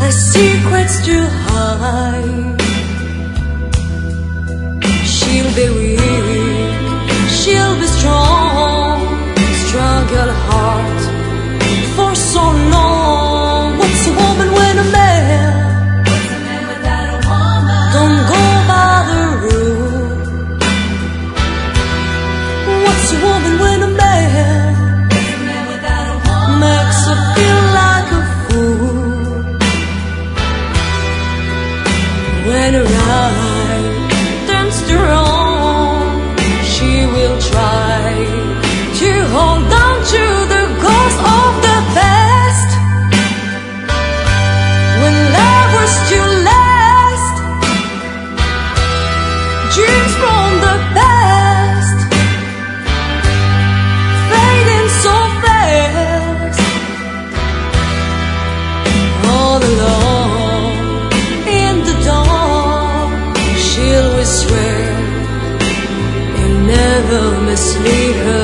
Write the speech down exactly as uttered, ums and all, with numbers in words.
a secret's to hide. She'll be weak, she'll be strong, struggle hard for so long. What's a woman when a man? What's a man without a woman? Don't go by the rule. What's a woman when a man? What's a man without a woman? Makes her feel like a fool. When her eye turns to wrong, she will try to hold on to the ghost of the past. When love was to last, dreams from the past fading so fast. All alone in the dark, she'll whisper and never mislead her.